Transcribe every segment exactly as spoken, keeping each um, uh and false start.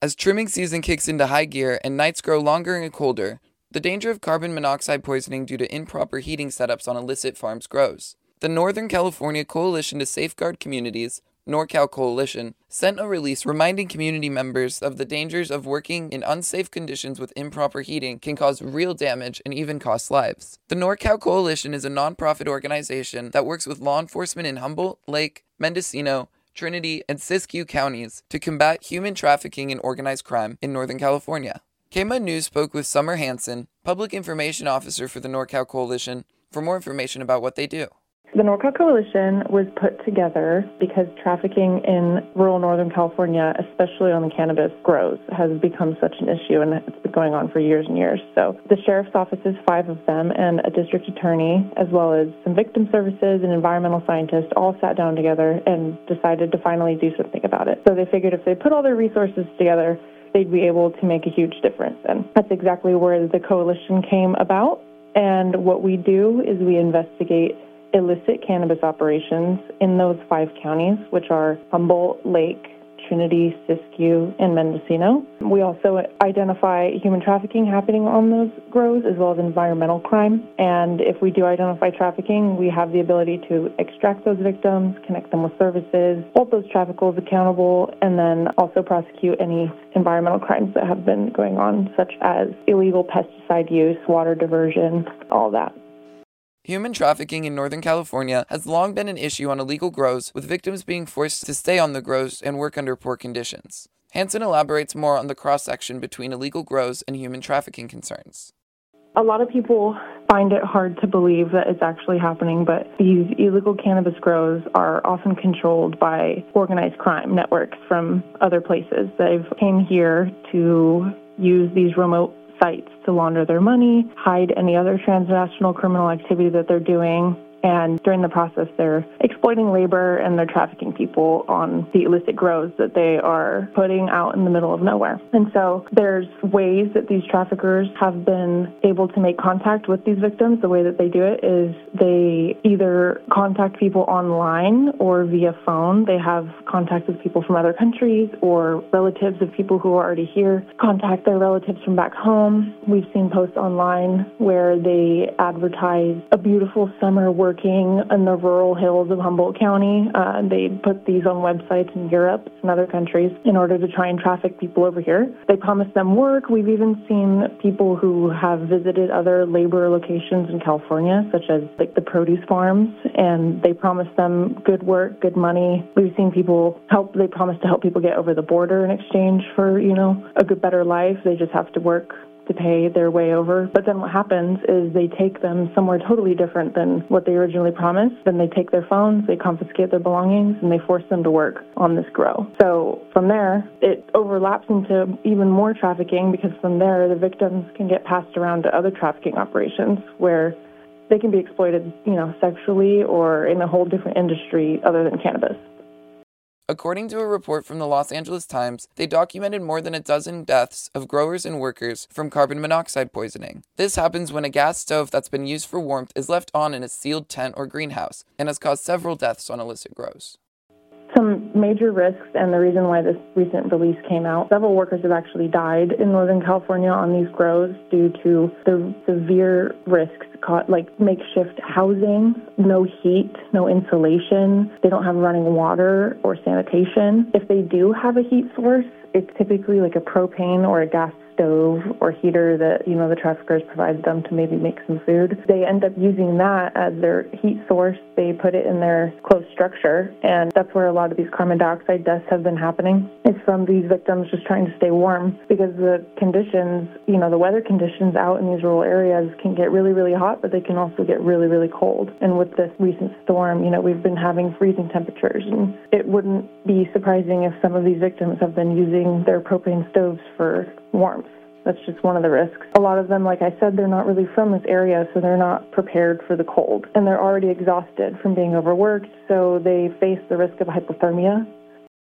As trimming season kicks into high gear and nights grow longer and colder, the danger of carbon monoxide poisoning due to improper heating setups on illicit farms grows. The Northern California Coalition to Safeguard Communities, NorCal Coalition, sent a release reminding community members of the dangers of working in unsafe conditions with improper heating can cause real damage and even cost lives. The NorCal Coalition is a nonprofit organization that works with law enforcement in Humboldt, Lake, Mendocino, Trinity, and Siskiyou counties to combat human trafficking and organized crime in Northern California. K M U N News spoke with Summer Hansen, Public Information Officer for the NorCal Coalition, for more information about what they do. The NorCal Coalition was put together because trafficking in rural Northern California, especially on the cannabis grows, has become such an issue, and it's been going on for years and years. So the sheriff's offices, five of them, and a district attorney, as well as some victim services and environmental scientists, all sat down together and decided to finally do something about it. So they figured if they put all their resources together, they'd be able to make a huge difference. And that's exactly where the coalition came about. And what we do is we investigate illicit cannabis operations in those five counties, which are Humboldt, Lake, Trinity, Siskiyou, and Mendocino. We also identify human trafficking happening on those grows, as well as environmental crime. And if we do identify trafficking, we have the ability to extract those victims, connect them with services, hold those traffickers accountable, and then also prosecute any environmental crimes that have been going on, such as illegal pesticide use, water diversion, all that. Human trafficking in Northern California has long been an issue on illegal grows, with victims being forced to stay on the grows and work under poor conditions. Hansen elaborates more on the cross-section between illegal grows and human trafficking concerns. A lot of people find it hard to believe that it's actually happening, but these illegal cannabis grows are often controlled by organized crime networks from other places. They've came here to use these remote sites to launder their money, hide any other transnational criminal activity that they're doing, and during the process they're exploiting labor and they're trafficking people on the illicit grows that they are putting out in the middle of nowhere. And so there's ways that these traffickers have been able to make contact with these victims. The way that they do it is they either contact people online or via phone. They have contact with people from other countries or relatives of people who are already here, contact their relatives from back home. We've seen posts online where they advertise a beautiful summer working in the rural hills of Humboldt County. Uh, they put these on websites in Europe and other countries in order to try and traffic people over here. They promise them work. We've even seen people who have visited other labor locations in California, such as like the produce farms, and they promise them good work, good money. We've seen people help, they promise to help people get over the border in exchange for, you know, a good, better life. They just have to work to pay their way over. But then what happens is they take them somewhere totally different than what they originally promised. Then they take their phones, they confiscate their belongings, and they force them to work on this grow. So from there, it overlaps into even more trafficking, because from there, the victims can get passed around to other trafficking operations where they can be exploited, you know, sexually or in a whole different industry other than cannabis. According to a report from the Los Angeles Times, they documented more than a dozen deaths of growers and workers from carbon monoxide poisoning. This happens when a gas stove that's been used for warmth is left on in a sealed tent or greenhouse, and has caused several deaths on illicit grows. Some major risks, and the reason why this recent release came out, several workers have actually died in Northern California on these grows due to the severe risks, caught, like makeshift housing, no heat, no insulation. They don't have running water or sanitation. If they do have a heat source, it's typically like a propane or a gas stove or heater that, you know, the traffickers provide them to maybe make some food. They end up using that as their heat source. They put it in their closed structure, and that's where a lot of these carbon dioxide deaths have been happening. It's from these victims just trying to stay warm, because the conditions, you know, the weather conditions out in these rural areas can get really, really hot, but they can also get really, really cold. And with this recent storm, you know, we've been having freezing temperatures, and it wouldn't be surprising if some of these victims have been using their propane stoves for warmth. That's just one of the risks. A lot of them, like I said, they're not really from this area, so they're not prepared for the cold. And they're already exhausted from being overworked, so they face the risk of hypothermia.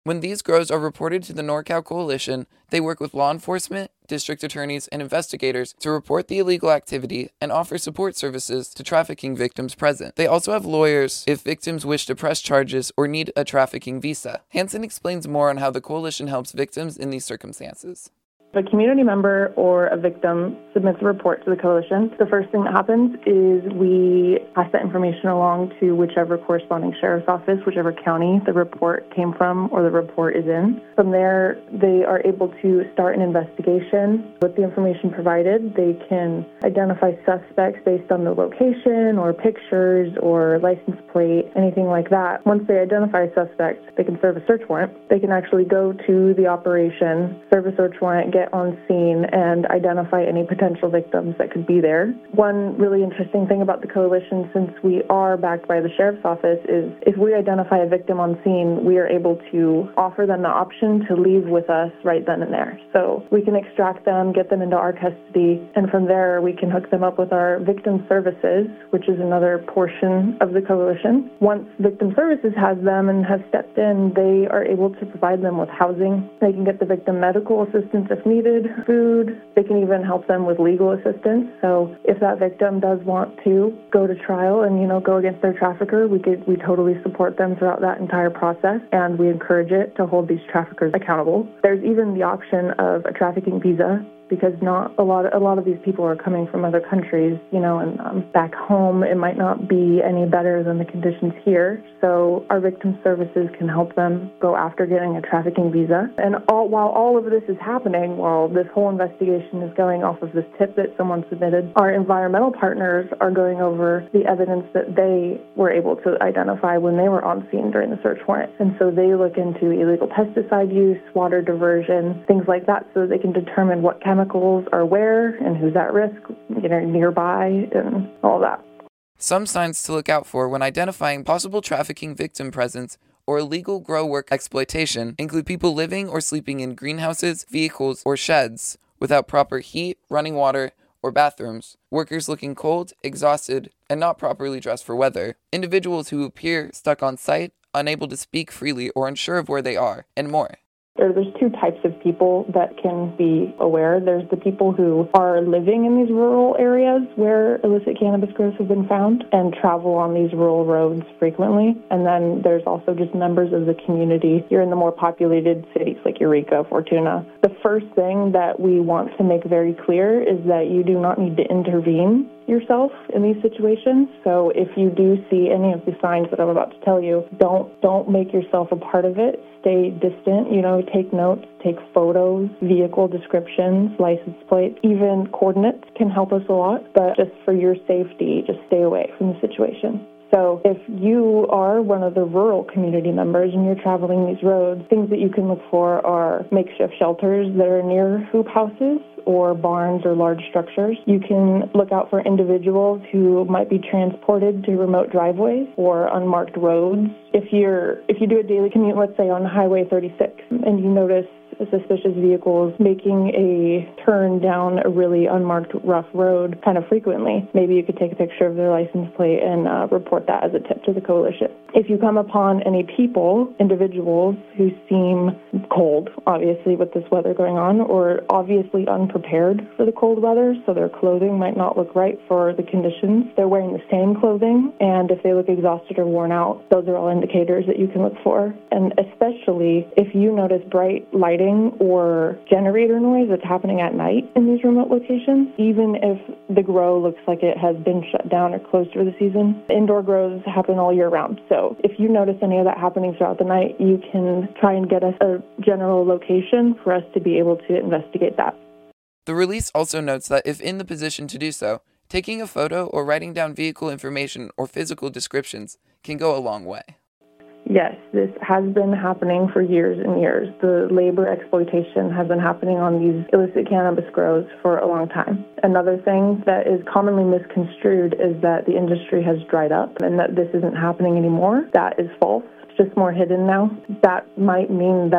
When these grows are reported to the NorCal Coalition, they work with law enforcement, district attorneys, and investigators to report the illegal activity and offer support services to trafficking victims present. They also have lawyers if victims wish to press charges or need a trafficking visa. Hansen explains more on how the coalition helps victims in these circumstances. If a community member or a victim submits a report to the coalition, the first thing that happens is we pass that information along to whichever corresponding sheriff's office, whichever county the report came from or the report is in. From there, they are able to start an investigation. With the information provided, they can identify suspects based on the location or pictures or license plate, anything like that. Once they identify a suspect, they can serve a search warrant. They can actually go to the operation, serve a search warrant, get on scene and identify any potential victims that could be there. One really interesting thing about the coalition, since we are backed by the sheriff's office, is if we identify a victim on scene, we are able to offer them the option to leave with us right then and there. So we can extract them, get them into our custody, and from there we can hook them up with our victim services, which is another portion of the coalition. Once victim services has them and has stepped in, they are able to provide them with housing. They can get the victim medical assistance if needed, food. They can even help them with legal assistance. So if that victim does want to go to trial and, you know, go against their trafficker, we could we totally support them throughout that entire process, and we encourage it to hold these traffickers accountable. There's even the option of a trafficking visa, because not a lot of, a lot of these people are coming from other countries, you know, and um, back home it might not be any better than the conditions here. So our victim services can help them go after getting a trafficking visa. And all, while all of this is happening, while this whole investigation is going off of this tip that someone submitted, our environmental partners are going over the evidence that they were able to identify when they were on scene during the search warrant. And so they look into illegal pesticide use, water diversion, things like that, so they can determine what chemicals chemicals are where and who's at risk, you know, nearby and all that. Some signs to look out for when identifying possible trafficking victim presence or illegal grow work exploitation include people living or sleeping in greenhouses, vehicles, or sheds without proper heat, running water, or bathrooms, workers looking cold, exhausted, and not properly dressed for weather, individuals who appear stuck on site, unable to speak freely or unsure of where they are, and more. There's two types of people that can be aware. There's the people who are living in these rural areas where illicit cannabis grows have been found and travel on these rural roads frequently. And then there's also just members of the community. You're in the more populated cities like Eureka, Fortuna. The first thing that we want to make very clear is that you do not need to intervene yourself in these situations. So if you do see any of the signs that I'm about to tell you, don't don't make yourself a part of it. Stay distant, you know, take notes, take photos, vehicle descriptions, license plates, even coordinates can help us a lot, but just for your safety, just stay away from the situation. So if you are one of the rural community members and you're traveling these roads, things that you can look for are makeshift shelters that are near hoop houses or barns or large structures. You can look out for individuals who might be transported to remote driveways or unmarked roads. If you're if you do a daily commute, let's say on Highway thirty-six, and you notice suspicious vehicles making a turn down a really unmarked rough road kind of frequently, maybe you could take a picture of their license plate and uh, report that as a tip to the coalition. If you come upon any people, individuals who seem cold, obviously with this weather going on, or obviously unprepared for the cold weather, so their clothing might not look right for the conditions, they're wearing the same clothing, and if they look exhausted or worn out, those are all indicators that you can look for. And especially if you notice bright lighting or generator noise that's happening at night in these remote locations, even if the grow looks like it has been shut down or closed for the season. Indoor grows happen all year round. So if you notice any of that happening throughout the night, you can try and get us a general location for us to be able to investigate that. The release also notes that if in the position to do so, taking a photo or writing down vehicle information or physical descriptions can go a long way. Yes, this has been happening for years and years. The labor exploitation has been happening on these illicit cannabis grows for a long time. Another thing that is commonly misconstrued is that the industry has dried up and that this isn't happening anymore. That is false. It's just more hidden now. That might mean that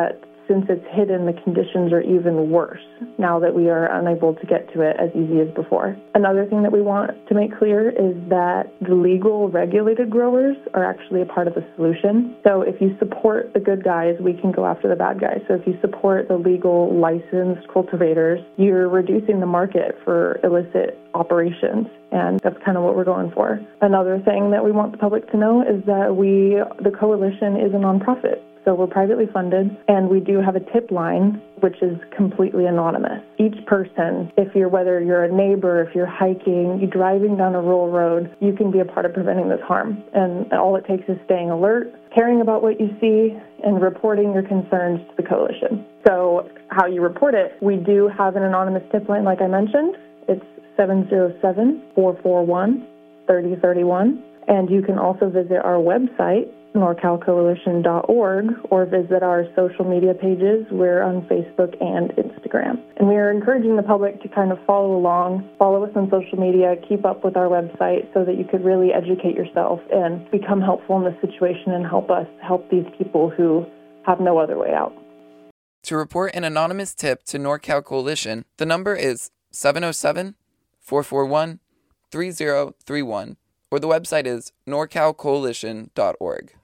since it's hidden, the conditions are even worse now that we are unable to get to it as easy as before. Another thing that we want to make clear is that the legal regulated growers are actually a part of the solution. So if you support the good guys, we can go after the bad guys. So if you support the legal licensed cultivators, you're reducing the market for illicit operations. And that's kind of what we're going for. Another thing that we want the public to know is that we, the coalition, is a nonprofit. So we're privately funded, and we do have a tip line, which is completely anonymous. Each person, if you're, whether you're a neighbor, if you're hiking, you're driving down a rural road, you can be a part of preventing this harm. And all it takes is staying alert, caring about what you see, and reporting your concerns to the coalition. So how you report it, we do have an anonymous tip line, like I mentioned. It's seven zero seven, four four one, three zero three one. And you can also visit our website, nor cal coalition dot org, or visit our social media pages. We're on Facebook and Instagram. And we are encouraging the public to kind of follow along, follow us on social media, keep up with our website so that you could really educate yourself and become helpful in this situation and help us help these people who have no other way out. To report an anonymous tip to NorCal Coalition, the number is seven zero seven, four four one, three zero three one, or the website is nor cal coalition dot org.